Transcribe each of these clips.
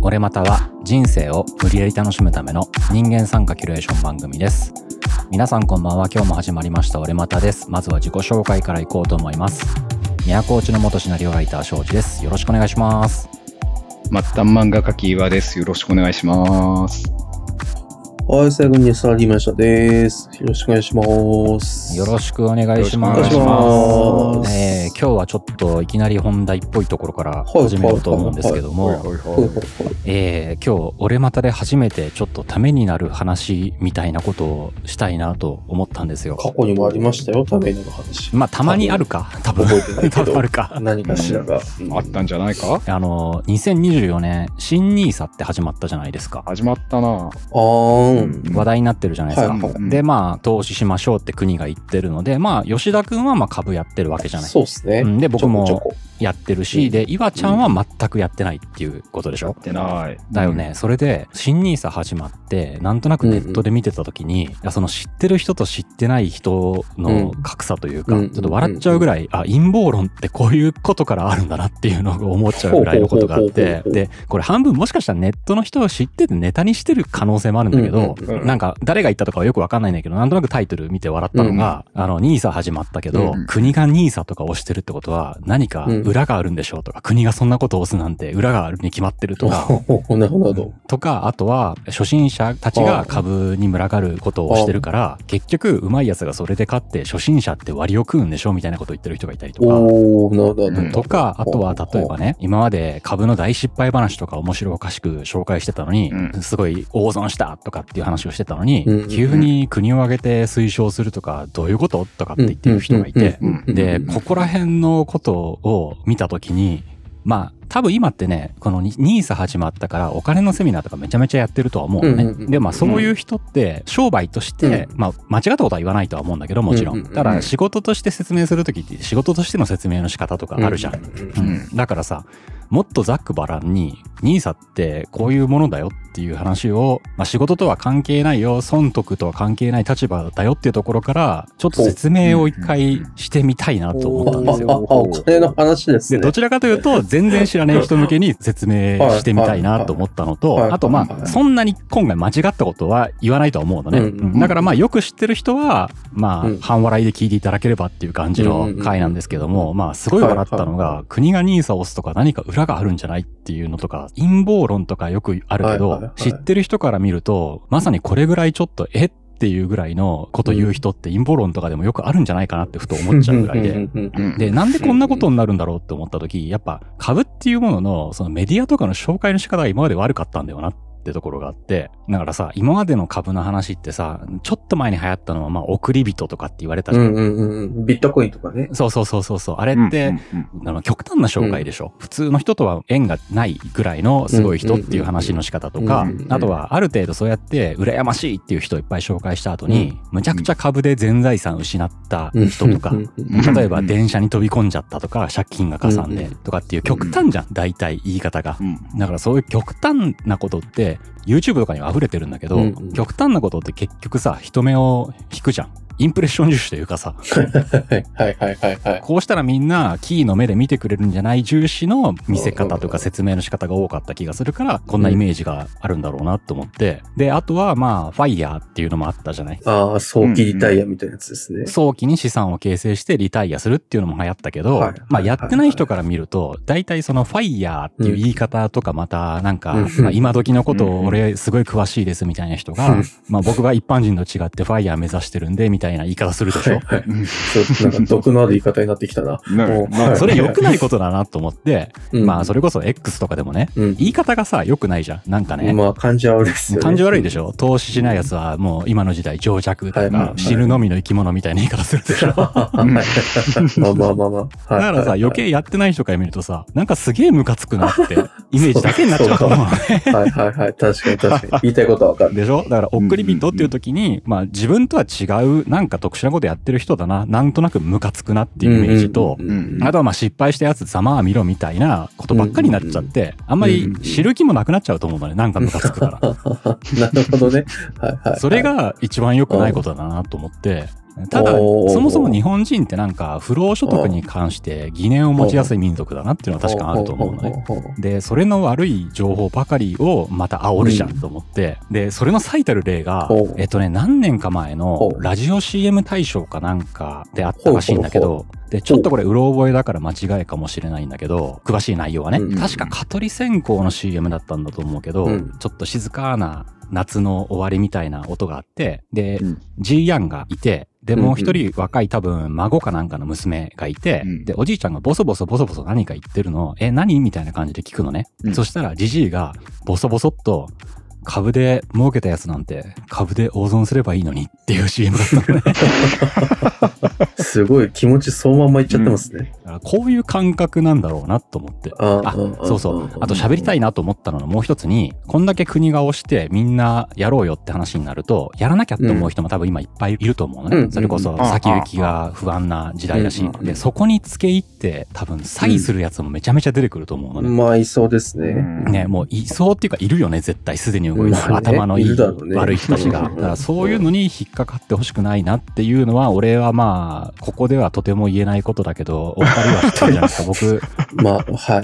俺または人生を無理やり楽しむための人間参加キュレーション番組です。皆さんこんばんは。今日も始まりました俺またです。まずは自己紹介からいこうと思います。宮古内の元シナリオライター庄司です。よろしくお願いします。 末端漫画家キーワです。よろしくお願いします。 はい、最後にサラリーマン社です。よろしくお願いします。 よろしくお願いします。今日はちょっといきなり本題っぽいところから始めようと思うんですけども、今日俺またで初めてちょっとためになる話みたいなことをしたいなと思ったんですよ。 過去にもありましたよ、ためになる話。 まあたまにあるか、多分覚えてないけど多分あるか。 何かしらが、 あったんじゃないか。 2024年新NISAって始まったじゃないですか。 始まったな。 話題になってるじゃないですか、でまあ投資しましょうって国が言ってるので、まあ吉田くんはまあ株やってるわけじゃない。 そうですね、 で僕もやってるし、で岩ちゃんは全くやってないっていうことでしょ。 やってない。 だよね。それで新NISA始まってなんとなくネットで見てた時に、いやその知ってる人と知ってない人の格差というか、ちょっと笑っちゃうぐらい、陰謀論ってこういうことからあるんだなっていうのを思っちゃうぐらいのことがあって、でこれ半分もしかしたらネットの人を知っててネタにしてる可能性もあるんだけど、なんか誰が言ったとかはよくわかんないんだけど、なんとなくタイトル見て笑ったのが、NISA 始まったけど、国が NISA とか押してるってことは何か裏があるんでしょうとか、国がそんなことを押すなんて裏があるに決まってるとかなるほどとか、あとは初心者たちが株に群がることをしてるから、結局うまいやつがそれで勝って初心者って割を食うんでしょみたいなことを言ってる人がいたりとか、とか、あとは例えばね、今まで株の大失敗話とか面白おかしく紹介してたのに、すごい大損したとかっていう話をしてたのに、急に国を挙げて推奨するとかどういうこととかって言ってる人がいて、でここら辺のことを見た時に、まあ多分今ってね、この NISA 始まったからお金のセミナーとかめちゃめちゃやってるとは思うのね。でまあそういう人って商売として、まあ間違ったことは言わないとは思うんだけど、もちろん。ただ仕事として説明するときって仕事としての説明の仕方とかあるじゃん。だからさ、もっとざっくばらんに NISA ってこういうものだよっていう話を、まあ仕事とは関係ないよ、損得とは関係ない立場だよっていうところからちょっと説明を一回してみたいなと思ったんですよ。 お金の話ですね。 でどちらかというと全然知らない人向けに説明してみたいなと思ったのと、あとまあそんなに今回間違ったことは言わないとは思うのね。だからまあよく知ってる人はまあ半笑いで聞いていただければっていう感じの回なんですけども、まあすごい笑ったのが、国が NISA を押すとか何か裏があるんじゃないっていうのとか、陰謀論とかよくあるけど、知ってる人から見るとまさにこれぐらいちょっとっていうぐらいのこと言う人って陰謀論とかでもよくあるんじゃないかなってふと思っちゃうぐらいで、でなんでこんなことになるんだろうって思った時、やっぱ株っていうもののそのメディアとかの紹介の仕方が今まで悪かったんだよなってところがあって、だからさ、今までの株の話ってさ、ちょっと前に流行ったのはまあ送り人とかって言われたじゃん。 ビットコインとかね。 そうあれって、極端な紹介でしょ。普通の人とは縁がないぐらいのすごい人っていう話の仕方とか、あとはある程度そうやって羨ましいっていう人をいっぱい紹介した後に、むちゃくちゃ株で全財産失った人とか、例えば電車に飛び込んじゃったとか、借金がかさんでとかっていう極端じゃん、大体言い方が。だからそういう極端なことってYouTube とかには溢れてるんだけど、極端なことって結局さ、人目を引くじゃん。インプレッション重視というかさこうしたらみんなキーの目で見てくれるんじゃない重視の見せ方とか説明の仕方が多かった気がするから、こんなイメージがあるんだろうなと思って、であとはまあファイヤーっていうのもあったじゃない。 早期リタイアみたいなやつですね。 早期に資産を形成してリタイアするっていうのも流行ったけど、まあやってない人から見ると大体そのファイヤーっていう言い方とか、またなんかまあ今時のことを俺すごい詳しいですみたいな人が、まあ僕が一般人と違ってファイヤー目指してるんでみたいな言い方するでしょ。 なんか毒のある言い方になってきたな。 それ良くないことだなと思って、まあそれこそ X とかでもね、言い方がさ良くないじゃん。なんかね。 まあ感じ悪いですよね。 感じ悪いでしょ。投資しないやつはもう今の時代情弱とか死ぬのみの生き物みたいな言い方するでしょ。だからさ、余計やってない人から見るとさ、なんかすげえムカつくなってイメージだけになっちゃうと思うのね。 確かに言いたいことはわかる。 でしょ。だから送り人っていう時に、まあ自分とは違うなんか特殊なことやってる人だな、なんとなくムカつくなっていうイメージと、あとはまあ失敗したやつざまあ見ろみたいなことばっかりになっちゃって、あんまり知る気もなくなっちゃうと思うのね。なんかムカつくから。 なるほどね。 それが一番良くないことだなと思って、 ただ、そもそも日本人ってなんか不労所得に関して疑念を持ちやすい民族だなっていうのは確かあると思うのね。で、それの悪い情報ばかりをまた煽るじゃんと思って、で、それの最たる例が、何年か前のラジオ CM 大賞かなんかであったらしいんだけど、で、ちょっとこれうろ覚えだから間違いかもしれないんだけど、詳しい内容はね、確か蚊取り線香の CM だったんだと思うけど、ちょっと静かな夏の終わりみたいな音があって、で、ジーヤンがいて、で、もう一人若い多分孫かなんかの娘がいて、で、おじいちゃんがボソボソ何か言ってるのを、何みたいな感じで聞くのね。そしたらジジイがボソボソっと、株で儲けたやつなんて株で大損すればいいのにっていう CM だったのね。 すごい気持ちそのままいっちゃってますね。 こういう感覚なんだろうなと思って。そうそう。あと喋りたいなと思ったののもう一つに、こんだけ国が押してみんなやろうよって話になると、やらなきゃって思う人も多分今いっぱいいると思うのね。それこそ先行きが不安な時代だし。で、そこに付け入って多分詐欺するやつもめちゃめちゃ出てくると思うのね。 まあいそうですね。 ね、もういそうっていうかいるよね、絶対すでに動いてる頭のいい悪い人たちが。だからそういうのに引っかかってほしくないなっていうのは、俺はまあ、ここではとても言えないことだけど、お二人は知ってるじゃないですか、僕。 まあ、はい、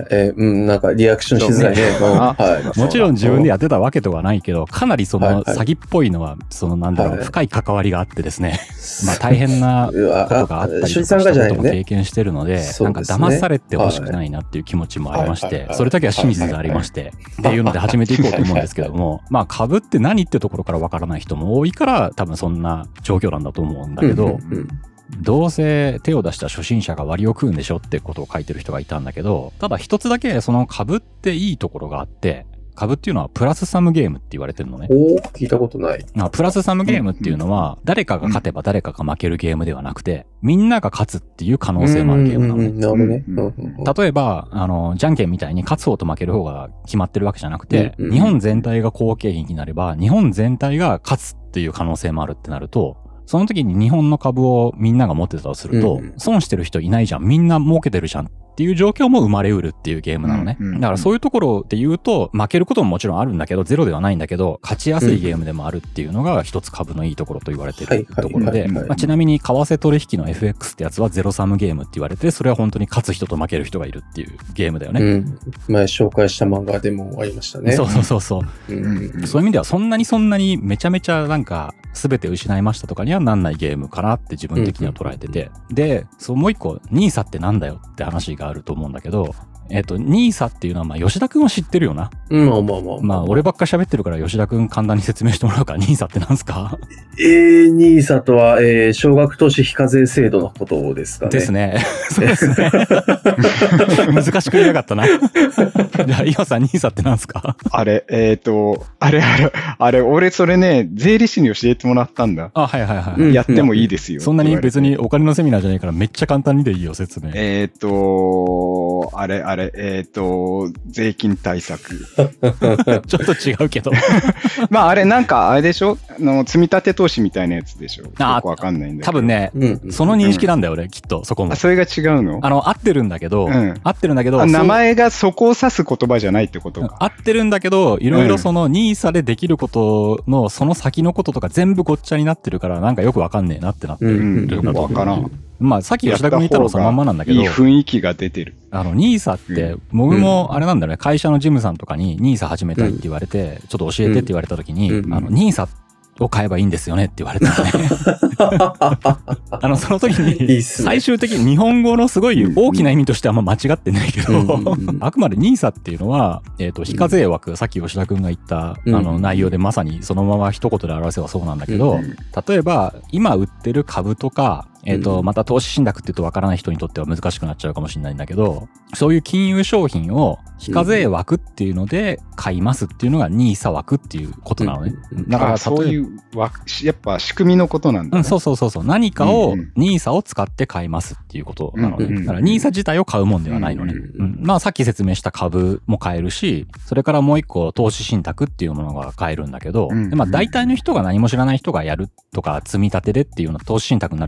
なんかリアクションしづらいね。 はい、もちろん自分でやってたわけではないけど、かなりその詐欺っぽいのは、そのなんだろう、深い関わりがあってですね、まあ大変なことがあったりとかしたことも経験してるので、なんか騙されてほしくないなっていう気持ちもありまして、それだけは真実がありまして、っていうので始めていこうと思うんですけども、まあ株って何ってところからわからない人も多いから、多分そんな状況なんだと思うんだけど、どうせ手を出した初心者が割を食うんでしょってことを書いてる人がいたんだけど、ただ一つだけその株っていいところがあって、株っていうのはプラスサムゲームって言われてるのね。 聞いたことない。 プラスサムゲームっていうのは、誰かが勝てば誰かが負けるゲームではなくて、みんなが勝つっていう可能性もあるゲームなのね。 なるほどね。 例えば、じゃんけんみたいに勝つ方と負ける方が決まってるわけじゃなくて、日本全体が好景気になれば、日本全体が勝つっていう可能性もあるってなると、その時に日本の株をみんなが持ってたとすると、損してる人いないじゃん。みんな儲けてるじゃんっていう状況も生まれうるっていうゲームなのね。だからそういうところで言うと、負けることももちろんあるんだけど、ゼロではないんだけど、勝ちやすいゲームでもあるっていうのが一つ株のいいところと言われてるところで、ちなみに為替取引の FX ってやつはゼロサムゲームって言われて、それは本当に勝つ人と負ける人がいるっていうゲームだよね。 前紹介した漫画でもありましたね。 そう。そういう意味ではそんなにめちゃめちゃなんか全て失いましたとかにはなんないゲームかなって自分的には捉えてて。で、もう一個、NISA ってなんだよって話があると思うんだけど、NISA っていうのは、まあ、吉田くんは知ってるよな。まあ、俺ばっか喋ってるから吉田くん簡単に説明してもらうから、NISA ってなんすか ？NISA とは、少額投資非課税制度のことですかね。 ですね。そうですね。難しく言いやがったな。じゃあ、岩さん、NISA ってなんすか？ あれ、俺それね、税理士に教えてもらったんだ。 はい。 やってもいいですよ。 そんなに別にお金のセミナーじゃないからめっちゃ簡単にでいいよ、説明。 税金対策。 ちょっと違うけど。 まあ、あれなんか、あれでしょ？積み立て投資みたいなやつでしょ？よくわかんないんだけど。 多分ね、その認識なんだよ、俺、きっと、そこも。 それが違うの？ 合ってるんだけど、 名前がそこを指す言葉じゃないってことか。 合ってるんだけど、いろいろその NISA でできることの、その先のこととか全部ごっちゃになってるから、なんかよくわかんねえなってなってる。 よくわからん。 まあ、さっき吉田君言ったのそのまんまなんだけど。 いい雰囲気が出てる。 NISA って、僕もあれなんだよね、会社の事務さんとかに NISA 始めたいって言われて、ちょっと教えてって言われた時に、NISA を買えばいいんですよねって言われたのね。その時に、最終的に日本語のすごい大きな意味としては間違ってないけど、あくまで NISA っていうのは、非課税枠、さっき吉田くんが言った、内容でまさにそのまま一言で表せばそうなんだけど、例えば、今売ってる株とか、また投資信託って言うとわからない人にとっては難しくなっちゃうかもしれないんだけど、そういう金融商品を非課税枠っていうので買いますっていうのが NISA 枠っていうことなのね。 だからそういう枠、やっぱ仕組みのことなんだね。 そう。何かを NISA を使って買いますっていうことなのね。だから NISA 自体を買うもんではないのね。まあさっき説明した株も買えるし、それからもう一個投資信託っていうものが買えるんだけど、まあ大体の人が何も知らない人がやるとか積み立てでっていうのは投資信託になることが多い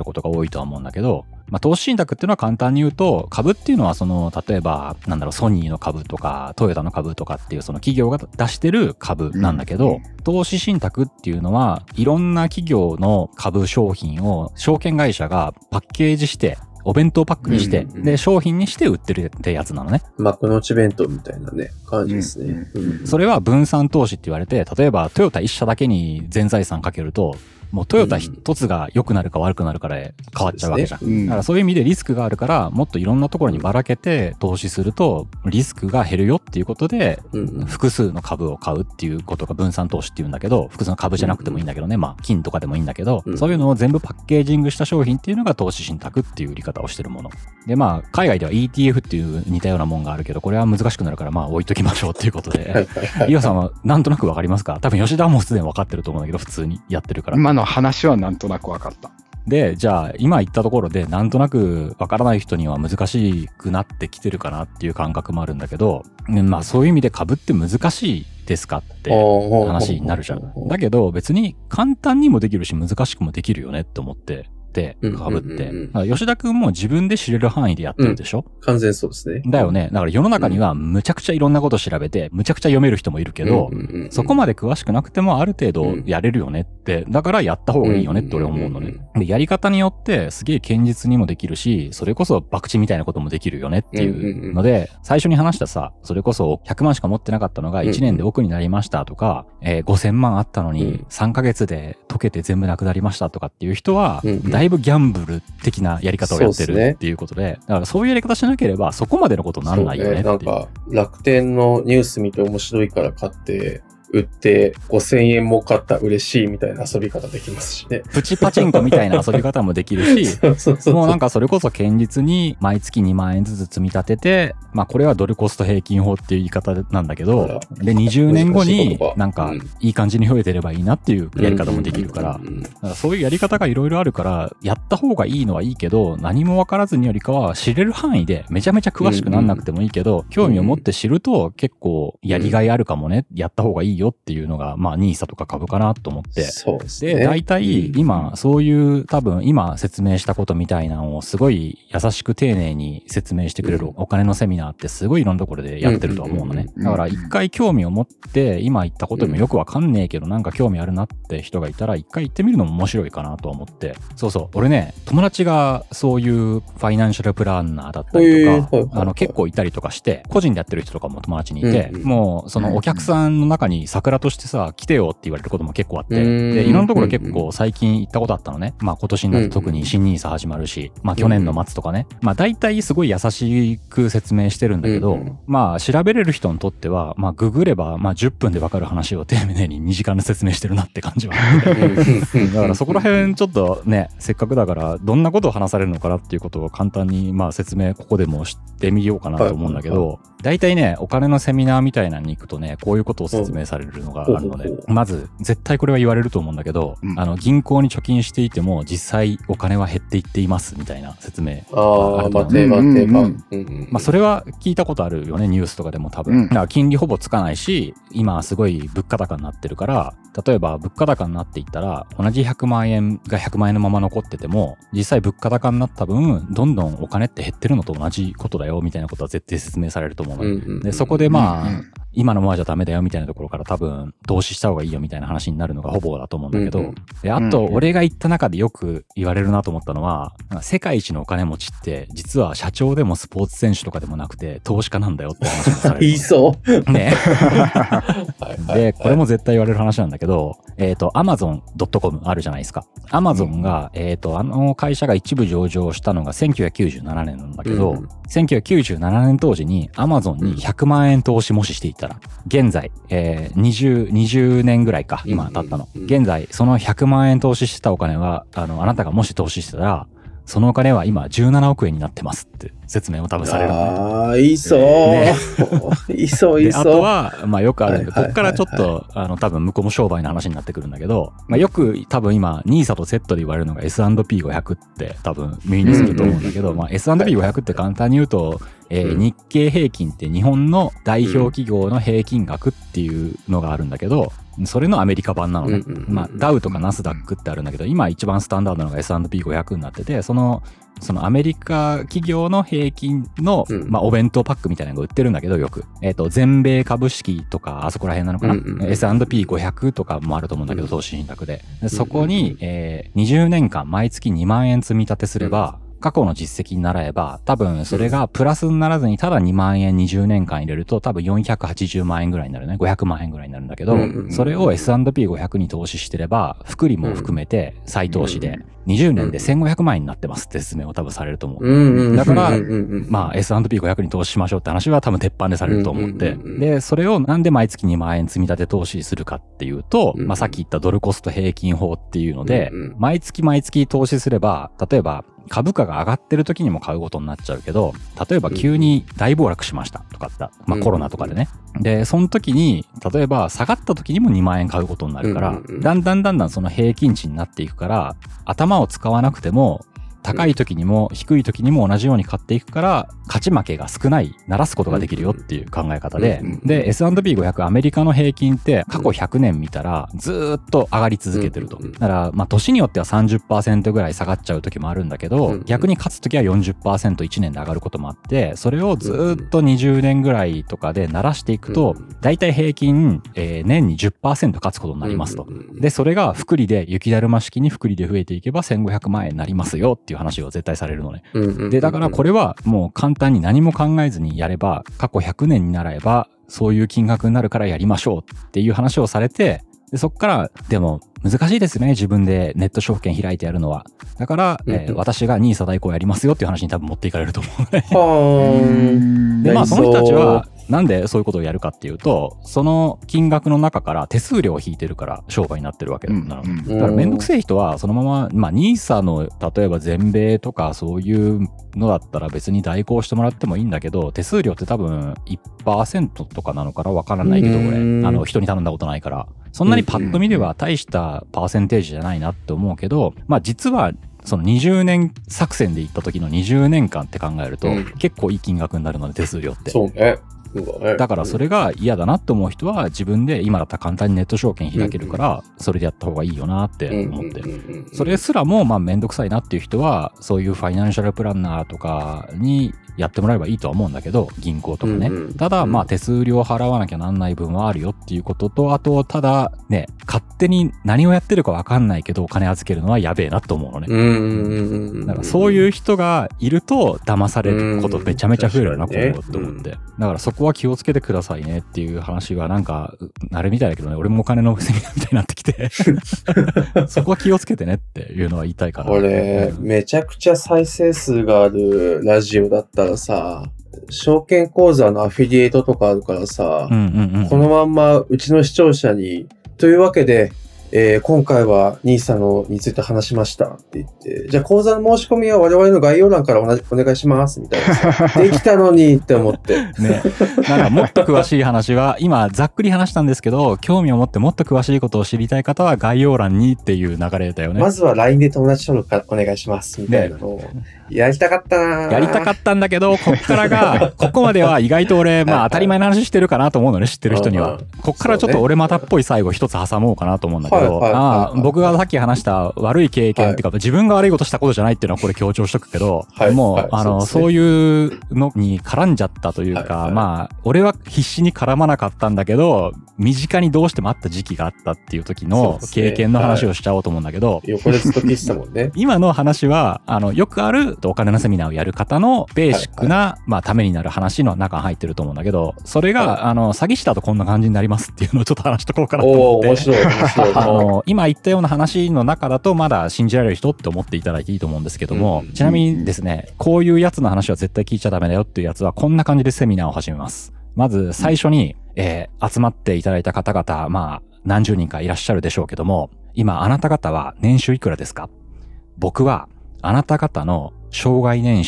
多いとは思うんだけど、まあ、投資信託っていうのは簡単に言うと、株っていうのは例えば、ソニーの株とか、トヨタの株とかっていうその企業が出してる株なんだけど、投資信託っていうのは、いろんな企業の株商品を証券会社がパッケージして、お弁当パックにして、で、商品にして売ってるってやつなのね。 幕の内弁当みたいなね、感じですね。 それは分散投資って言われて、例えばトヨタ一社だけに全財産かけると、もうトヨタ一つが良くなるか悪くなるから変わっちゃうわけじゃん。だからそういう意味でリスクがあるから、もっといろんなところにばらけて投資すると、リスクが減るよっていうことで、複数の株を買うっていうことが分散投資っていうんだけど、複数の株じゃなくてもいいんだけどね、まあ金とかでもいいんだけど、そういうのを全部パッケージングした商品っていうのが投資信託っていう売り方をしてるもの。で、まあ海外では ETF っていう似たようなもんがあるけど、これは難しくなるからまあ置いときましょうっていうことで、伊和さんはなんとなくわかりますか？多分吉田はもうすでに分かってると思うんだけど、普通にやってるから。 今の話はなんとなく分かった。 で、じゃあ今言ったところでなんとなくわからない人には難しくなってきてるかなっていう感覚もあるんだけど、まあそういう意味で株って難しいですかって話になるじゃん。だけど別に簡単にもできるし難しくもできるよねって思って。株って。吉田くんも自分で知れる範囲でやってるでしょ？ 完全そうですね。 だよね。だから世の中にはむちゃくちゃいろんなこと調べて、むちゃくちゃ読める人もいるけど、そこまで詳しくなくてもある程度やれるよねって、だからやった方がいいよねって俺思うのね。で、やり方によってすげえ堅実にもできるし、それこそ博打みたいなこともできるよねっていうので、最初に話したさ、それこそ100万しか持ってなかったのが1年で億になりましたとか、5000万あったのに3ヶ月で溶けて全部なくなりましたとかっていう人は、だいぶギャンブル的なやり方をやってるっていうことで、だからそういうやり方しなければそこまでのことにならないよねっていう。 なんか楽天のニュース見て面白いから買って売って5000円も買った嬉しいみたいな遊び方できますしね。 プチパチンコみたいな遊び方もできるし、もうなんかそれこそ堅実に毎月2万円ずつ積み立てて、まあこれはドルコスト平均法っていう言い方なんだけど、で20年後になんかいい感じに増えてればいいなっていうやり方もできるから、だからそういうやり方がいろいろあるから、やった方がいいのはいいけど、何も分からずによりかは知れる範囲でめちゃめちゃ詳しくなんなくてもいいけど、興味を持って知ると結構やりがいあるかもね、やった方がいいよっていうのが、まあ、NISA とか株かなと思って。 そうですね。 で、大体、今、そういう、多分、今説明したことみたいなのをすごい優しく丁寧に説明してくれるお金のセミナーってすごいいろんなところでやってるとは思うのね。だから、一回興味を持って、今言ったことでもよくわかんねえけど、なんか興味あるなって人がいたら、一回行ってみるのも面白いかなと思って。そうそう。俺ね、友達がそういうファイナンシャルプランナーだったりとか、結構いたりとかして、個人でやってる人とかも友達にいて、もう、そのお客さんの中に桜としてさ、来てよって言われることも結構あって、で、いろんなところ結構最近行ったことあったのね。まあ今年になって特に新NISA始まるし、まあ去年の末とかね。まあ大体すごい優しく説明してるんだけど、まあ調べれる人にとっては、まあググれば、まあ10分でわかる話を丁寧に2時間で説明してるなって感じはあって。だからそこら辺ちょっとね、せっかくだからどんなことを話されるのかなっていうことを簡単にまあ説明ここでもしてみようかなと思うんだけど、大体ね、お金のセミナーみたいなのに行くとね、こういうことを説明されるのがあるので、まず、絶対これは言われると思うんだけど、銀行に貯金していても、実際お金は減っていっていますみたいな説明があると思う。まあ、それは聞いたことあるよね、ニュースとかでも多分。だから金利ほぼつかないし、今すごい物価高になってるから、例えば物価高になっていったら、同じ100万円が100万円のまま残ってても、実際物価高になった分、どんどんお金って減ってるのと同じことだよ、みたいなことは絶対説明されると思うので、そこでまあ、今のままじゃダメだよみたいなところから多分投資した方がいいよみたいな話になるのがほぼだと思うんだけど、であと俺が言った中でよく言われるなと思ったのは、世界一のお金持ちって実は社長でもスポーツ選手とかでもなくて投資家なんだよって話もされる。 言いそうね。でこれも絶対言われる話なんだけど、Amazon.com あるじゃないですか。Amazon があの会社が一部上場したのが1997年なんだけど、1997年当時に Amazon に100万円投資もししていたら、現在、20年ぐらいか、今経ったの。現在、その100万円投資してたお金は、あなたがもし投資してたら、そのお金は今17億円になってますって説明も多分される。 ああ、いそう。ね、いそう。 あとは、まあよくあるんで、こっからちょっと、多分向こうも商売の話になってくるんだけど、まあよく多分今、NISA とセットで言われるのが S&P500 って多分耳にすると思うんだけど、まあ S&P500 って簡単に言うと、日経平均って日本の代表企業の平均額っていうのがあるんだけど、それのアメリカ版なのね。まあダウとかナスダックってあるんだけど、今一番スタンダードなのが S&P500 になってて、そのアメリカ企業の平均の、まあお弁当パックみたいなのが売ってるんだけど、よく。全米株式とか、あそこら辺なのかな。S&P500 とかもあると思うんだけど、投資信託で。そこに、20年間毎月2万円積み立てすれば、過去の実績に習えば、多分それがプラスにならずにただ2万円20年間入れると多分480万円ぐらいになるね。500万円ぐらいになるんだけど、それを S&P500 に投資してれば、複利も含めて再投資で20年で1500万円になってますって説明を多分されると思う。だから、まあ S&P500 に投資しましょうって話は多分鉄板でされると思って。で、それをなんで毎月2万円積み立て投資するかっていうと、まあさっき言ったドルコスト平均法っていうので、毎月投資すれば、例えば、株価が上がってる時にも買うことになっちゃうけど、例えば急に大暴落しましたとかって、まあコロナとかでね。で、その時に、例えば下がった時にも2万円買うことになるから、だんだんその平均値になっていくから、頭を使わなくても、高い時にも低い時にも同じように買っていくから、勝ち負けが少ない、ならすことができるよっていう考え方で、で、S&P500 アメリカの平均って過去100年見たらずーっと上がり続けてると。だから、まあ年によっては 30% ぐらい下がっちゃう時もあるんだけど、逆に勝つ時は 40% 年で上がることもあって、それをずーっと20年ぐらいとかでならしていくと、だいたい平均、年に 10% 勝つことになりますと。で、それが複利で、雪だるま式に複利で増えていけば1500万円になりますよっていう話を絶対されるのね。で、だからこれはもう簡単に何も考えずにやれば、過去100年になれば、そういう金額になるからやりましょうっていう話をされて、でそっから、でも難しいですね、自分でネット証券開いてやるのは。だから、私がNISA代行やりますよっていう話に多分持っていかれると思うね。で、まあその人たちは、なんでそういうことをやるかっていうと、その金額の中から手数料を引いてるから商売になってるわけなの。だからめんどくせえ人はそのまま、まあ NISA の例えば全米とかそういうのだったら別に代行してもらってもいいんだけど、手数料って多分 1% とかなのかなわからないけど、俺、人に頼んだことないから。そんなにパッと見では大したパーセンテージじゃないなって思うけど、まあ実はその20年作戦で行った時の20年間って考えると、結構いい金額になるので手数料って。 そうね。 だからそれが嫌だなって思う人は自分で今だったら簡単にネット証券開けるからそれでやった方がいいよなって思って、それすらもまあめんどくさいなっていう人はそういうファイナンシャルプランナーとかにやってもらえばいいとは思うんだけど、銀行とかね。ただまあ手数料払わなきゃなんない分はあるよっていうことと、あとただね、勝手に何をやってるかわかんないけどお金預けるのはやべえなと思うのね。だからそういう人がいると騙されることめちゃめちゃ増えるな、今後って思って。だからそこは気をつけてくださいねっていう話がなんか、あれみたいだけどね、俺もお金のセミナーみたいになってきて、そこは気をつけてねっていうのは言いたいかな。 これ、めちゃくちゃ再生数があるラジオだったらさ、証券口座のアフィリエイトとかあるからさ、このまんまうちの視聴者に、というわけで、今回はNISAについて話しましたって言って、じゃあ口座の申し込みは我々の概要欄からお願いしますみたいな。できたのにって思って。 ね。なんかもっと詳しい話は、今ざっくり話したんですけど、興味を持ってもっと詳しいことを知りたい方は概要欄にっていう流れだよね。 まずは LINE で友達登録お願いしますみたいなのを。やりたかったな。 やりたかったんだけど、こっからが、ここまでは意外と俺、まあ当たり前の話してるかなと思うのね、知ってる人には。こっからちょっと俺またっぽい最後一つ挟もうかなと思うんだけど、僕がさっき話した悪い経験っていうか、自分が悪いことしたことじゃないっていうのはこれ強調しとくけど、もう、そういうのに絡んじゃったというか、まあ、俺は必死に絡まなかったんだけど、身近にどうしてもあった時期があったっていう時の経験の話をしちゃおうと思うんだけど、 横でずっと聞いてたもんね。 今の話は、よくあるお金のセミナーをやる方のベーシックな、まあ、ためになる話の中に入ってると思うんだけど、それが、詐欺師だとこんな感じになりますっていうのをちょっと話しとこうかなと思って。 面白い。 今言ったような話の中だとまだ信じられる人って思っていただいていいと思うんですけども、ちなみにですね、こういうやつの話は絶対聞いちゃダメだよっていうやつはこんな感じでセミナーを始めます。まず最初に、集まっていただいた方々、まあ何十人かいらっしゃるでしょうけども、今あなた方は年収いくらですか？僕はあなた方の生涯年収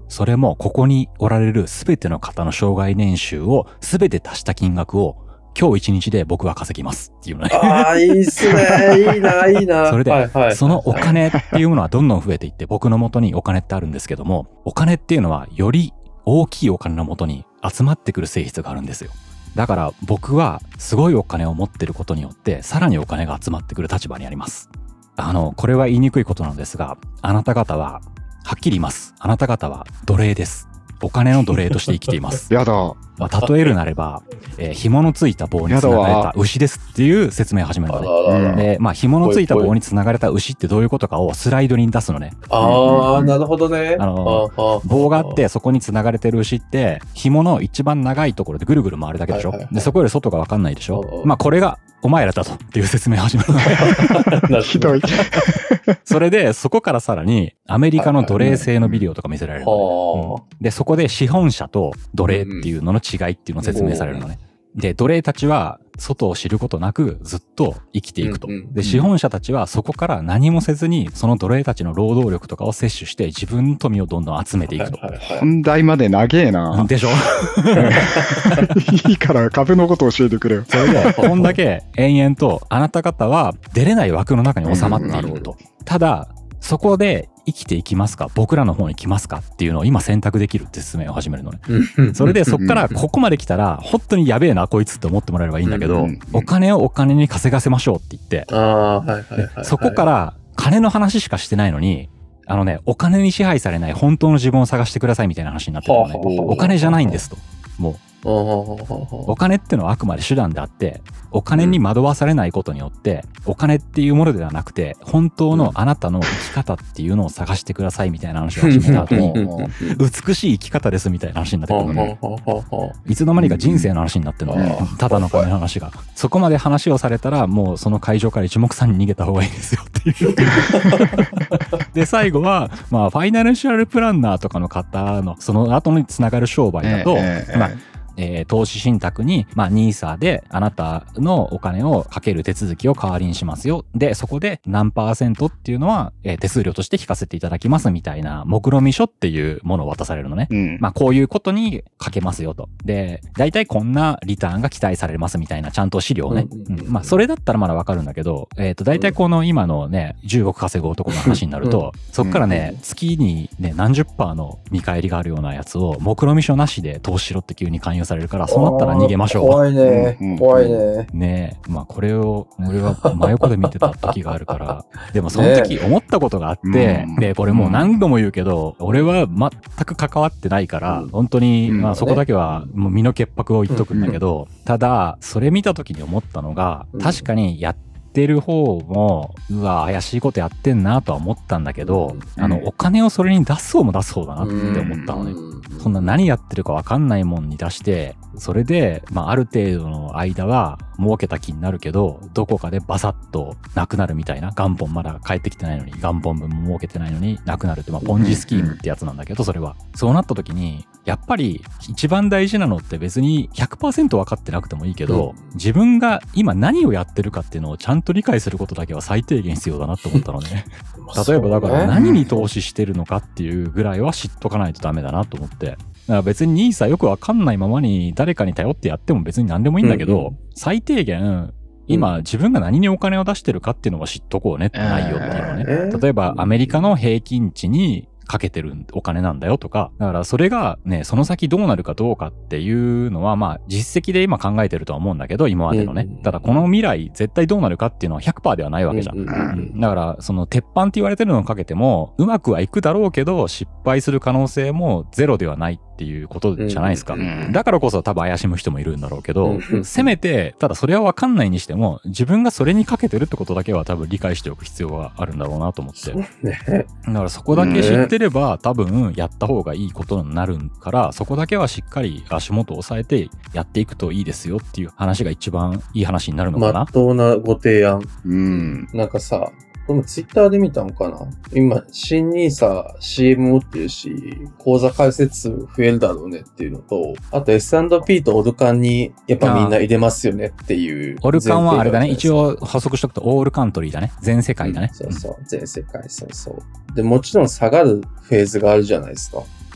それもここにおられる全ての方の生涯年収を全て足した金額を今日一日で僕は稼ぎますっていうのね。 ああ、いいっすね。いいな、いいな。 それで、そのお金っていうものはどんどん増えていって、僕の元にお金ってあるんですけども、お金っていうのはより大きいお金の元に集まってくる性質があるんですよ。だから僕はすごいお金を持ってることによって、さらにお金が集まってくる立場にあります。これは言いにくいことなんですが、あなた方は、はっきり言います。あなた方は奴隷です。お金の奴隷として生きています。 やだ。 例えるなれば、紐のついた棒につながれた牛ですっていう説明を始めるのね。で、紐のついた棒につながれた牛ってどういうことかをスライドに出すのね。 ああ、なるほどね。 棒があって、そこにつながれてる牛って、紐の一番長いところでぐるぐる回るだけでしょ。で、そこより外がわかんないでしょ。これがお前らだとっていう説明を始めるの。 ひどい。 それで、そこからさらに、アメリカの奴隷制のビデオとか見せられるのね。で、そこで資本者と奴隷っていうのの違いっていうのを説明されるのね。で、奴隷たちは外を知ることなくずっと生きていくと。で、資本者たちはそこから何もせずに、その奴隷たちの労働力とかを摂取して自分の富をどんどん集めていくと。 本題まで長えな。 でしょいいから株のこと教えてくれよ。 それで、こんだけ延々とあなた方は出れない枠の中に収まっていろうと。ただ、そこで生きていきますか、僕らの方に来ますかっていうのを今選択できるって説明を始めるのね。それでそっからここまで来たら本当にやべえなこいつって思ってもらえればいいんだけど、お金をお金に稼がせましょうって言って、そこから金の話しかしてないのに、お金に支配されない本当の自分を探してくださいみたいな話になってるのね。お金じゃないんですと。もうお金ってのはあくまで手段であって、お金に惑わされないことによって、お金っていうものではなくて、本当のあなたの生き方っていうのを探してくださいみたいな話を始めた後に、美しい生き方ですみたいな話になってくるのね。いつの間にか人生の話になってるのね。ただの金の話が。そこまで話をされたら、もうその会場から一目散に逃げた方がいいですよっていう。で、最後は、ファイナンシャルプランナーとかの方の、その後につながる商売だと、投資信託に、NISA であなたのお金をかける手続きを代わりにしますよ。で、そこで何%っていうのは、手数料として引かせていただきますみたいな、目論見書っていうものを渡されるのね。こういうことにかけますよと。で、大体こんなリターンが期待されますみたいな、ちゃんと資料ね。それだったらまだわかるんだけど、大体この今のね、10億稼ぐ男の話になると、そっからね、月にね、何十%の見返りがあるようなやつを、目論見書なしで投資しろって急に勧誘されるから、そうなったら逃げましょう。 怖いね。怖いね。 ねえ。これを、俺は真横で見てた時があるから、でもその時思ったことがあって、で、これもう何度も言うけど、俺は全く関わってないから、本当に、そこだけはもう身の潔白を言っとくんだけど、ただ、それ見た時に思ったのが、確かにやってる方も、うわ、怪しいことやってんなとは思ったんだけど、お金をそれに出す方も出す方だなって思ったのね。そんな何やってるか分かんないもんに出して、それで、ある程度の間は儲けた気になるけど、どこかでバサッとなくなるみたいな、元本まだ返ってきてないのに、元本分も儲けてないのになくなるって、ポンジスキームってやつなんだけど、それは。そうなった時に、やっぱり一番大事なのって別に 100% 分かってなくてもいいけど、自分が今何をやってるかっていうのをちゃんと理解することだけは最低限必要だなと思ったのね。例えばだから何に投資してるのかっていうぐらいは知っとかないとダメだなと思って。だから別に NISA よくわかんないままに誰かに頼ってやっても別に何でもいいんだけど、最低限今自分が何にお金を出してるかっていうのは知っとこうねって内容っていうのはね。例えばアメリカの平均値にかけてるお金なんだよとか、だからそれがね、その先どうなるかどうかっていうのは実績で今考えてるとは思うんだけど、今までのね。ただこの未来絶対どうなるかっていうのは 100% ではないわけじゃん。だからその鉄板って言われてるのをかけてもうまくはいくだろうけど失敗する可能性もゼロではないっていうことじゃないですか。だからこそ多分怪しむ人もいるんだろうけど、せめて、ただそれは分かんないにしても、自分がそれにかけてるってことだけは多分理解しておく必要があるんだろうなと思って。だからそこだけ知ってれば、多分やった方がいいことになるから、そこだけはしっかり足元を押さえてやっていくといいですよっていう話が一番いい話になるのかな。 まっとうなご提案。なんかさ、これもツイッターで見たのかな、今、新NISA CM 持ってるし、口座開設数増えるだろうねっていうのと、あと S&P とオルカンにやっぱみんな入れますよねっていう。 オルカンはあれだね。一応補足しとくとオールカントリーだね。全世界だね。 そうそう。全世界、そうそう。で、もちろん下がるフェーズがあるじゃないですか。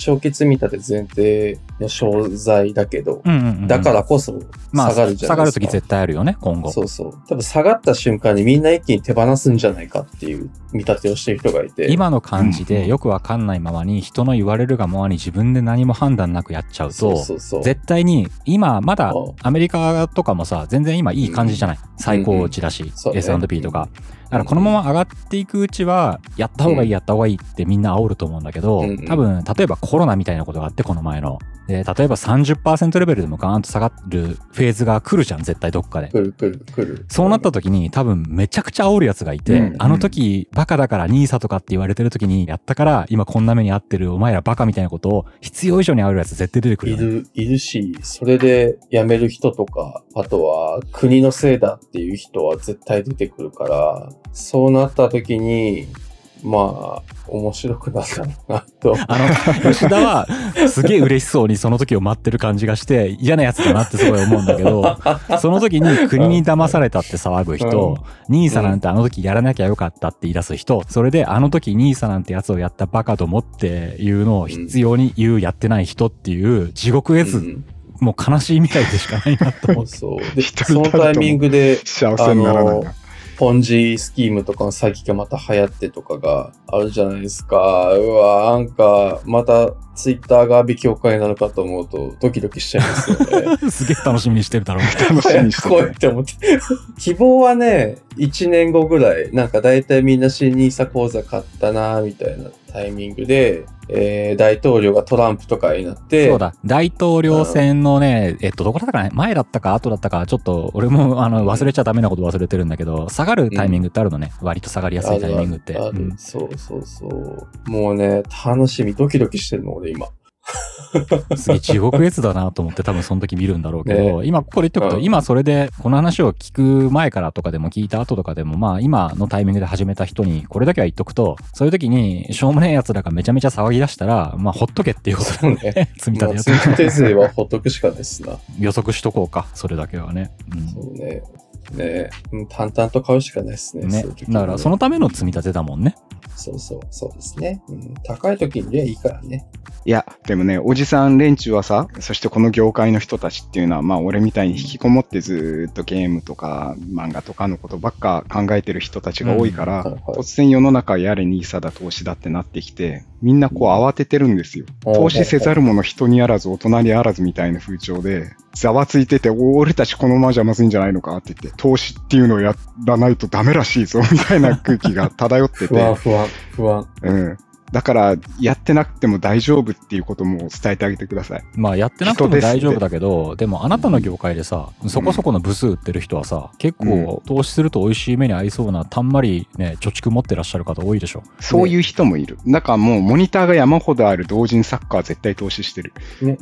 長期積み立て前提の商材だけど、だからこそ下がるじゃないですか。 下がるとき絶対あるよね、今後。 そうそう。多分下がった瞬間にみんな一気に手放すんじゃないかっていう見立てをしてる人がいて。 今の感じでよくわかんないままに人の言われるがままに自分で何も判断なくやっちゃうと、絶対に今まだアメリカとかもさ、全然今いい感じじゃない。最高値だし、S&P とか。だからこのまま上がっていくうちは、やった方がいい、やった方がいいってみんな煽ると思うんだけど、多分、例えばコロナみたいなことがあって、この前の。で、例えば 30% レベルでもガーンと下がるフェーズが来るじゃん、絶対どっかで。 来る。 そうなった時に多分めちゃくちゃ煽るやつがいて、あの時バカだからニーサとかって言われてる時にやったから今こんな目に遭ってるお前らバカみたいなことを必要以上に煽るやつ絶対出てくるよね。 いるし、それで辞める人とか、あとは国のせいだっていう人は絶対出てくるから、そうなった時に、まあ、面白くなったのかなと。 吉田はすげえ嬉しそうにその時を待ってる感じがして嫌なやつだなってすごい思うんだけど、その時に国に騙されたって騒ぐ人、ニーサなんてあの時やらなきゃよかったって言い出す人、それであの時ニーサなんてやつをやったバカどもっていうのを必要に言うやってない人っていう地獄絵図、もう悲しい未来でしかないなと思って。 そう。で、そのタイミングで、 幸せにならないな。 ポンジスキームとかの詐欺がまた流行ってとかがあるじゃないですか。うわ、なんか、またツイッターが美協会なのかと思うとドキドキしちゃいますよね。 すげえ楽しみにしてるだろう。 楽しみにしてる。 こうやって思って。希望はね、1年後ぐらい、なんか大体みんな新NISA口座買ったなみたいなタイミングで、大統領がトランプとかになって。 そうだ。大統領選のね、どこだったかな、前だったか後だったか、ちょっと俺も忘れちゃダメなこと忘れてるんだけど、下がるタイミングってあるのね。割と下がりやすいタイミングって。 そう。もうね、楽しみ、ドキドキしてるの俺今。 すげえ地獄絵図だなと思って多分その時見るんだろうけど、今ここで言っておくと、今それでこの話を聞く前からとかでも聞いた後とかでも、まあ今のタイミングで始めた人にこれだけは言っとくと、そういう時にしょうもねえ奴らがめちゃめちゃ騒ぎ出したら、まあほっとけっていうことだね。積み立てやつ。 積み立て税はほっとくしかないっすな。 予測しとこうか、それだけはね。 そうね。淡々と買うしかないですね。 ね。だからそのための積み立てだもんね。 そうですね。高い時にいいからね。 いや、でもね、おじさん連中はさ、そしてこの業界の人たちっていうのは、まあ俺みたいに引きこもってずっとゲームとか漫画とかのことばっか考えてる人たちが多いから、突然世の中やれNISAだ投資だってなってきて、みんなこう慌ててるんですよ。投資せざる者人にあらず大人にあらずみたいな風潮で、ざわついてて、俺たちこのままじゃまずいんじゃないのかって言って、投資っていうのをやらないとダメらしいぞみたいな空気が漂ってて。 不安。 だから、やってなくても大丈夫っていうことも伝えてあげてください。 まあ、やってなくても大丈夫だけど、でもあなたの業界でさ、そこそこの部数売ってる人はさ、結構投資すると美味しい目に合いそうな、たんまりね、貯蓄持ってらっしゃる方多いでしょ。 そういう人もいる。だからもう、モニターが山ほどある同人作家は絶対投資してる。ね。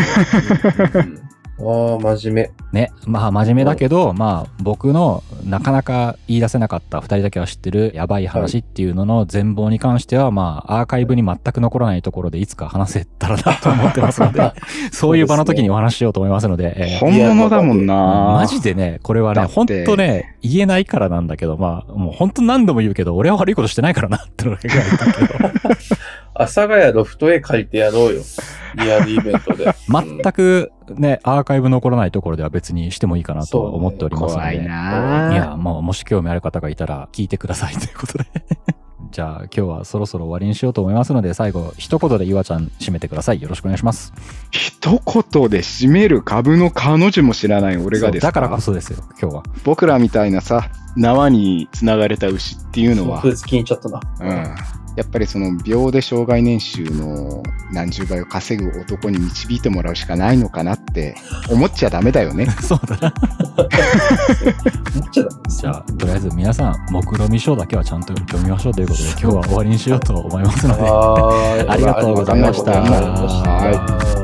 真面目。 ね。まあ真面目だけど、まあ僕のなかなか言い出せなかった2人だけは知ってるやばい話っていうのの全貌に関しては、まあアーカイブに全く残らないところでいつか話せたらなと思ってますので、そういう場の時にお話ししようと思いますので。 本物だもんな。 マジでね、これはね、ほんとね、言えないからなんだけど、まあもうほんと何度も言うけど、俺は悪いことしてないからなってのだけが言ったけど。 阿佐ヶ谷ロフトへ借りてやろうよ。リアルイベントで。 全くね、アーカイブ残らないところでは別にしてもいいかなと思っておりますので。 怖いな。 いや、もし興味ある方がいたら聞いてくださいということで。じゃあ今日はそろそろ終わりにしようと思いますので、最後一言で岩ちゃん締めてください。よろしくお願いします。 一言で締める株の彼女も知らない俺がですか。 だからこそですよ、今日は。 僕らみたいなさ、縄に繋がれた牛っていうのは。 気に入っちゃったな。 やっぱりその秒で生涯年収の何十倍を稼ぐ男に導いてもらうしかないのかなって思っちゃダメだよね。 そうだな。 思っちゃダメです。 じゃあ、とりあえず皆さん、目論見書だけはちゃんと読みましょうということで、今日は終わりにしようと思いますので、ありがとうございました。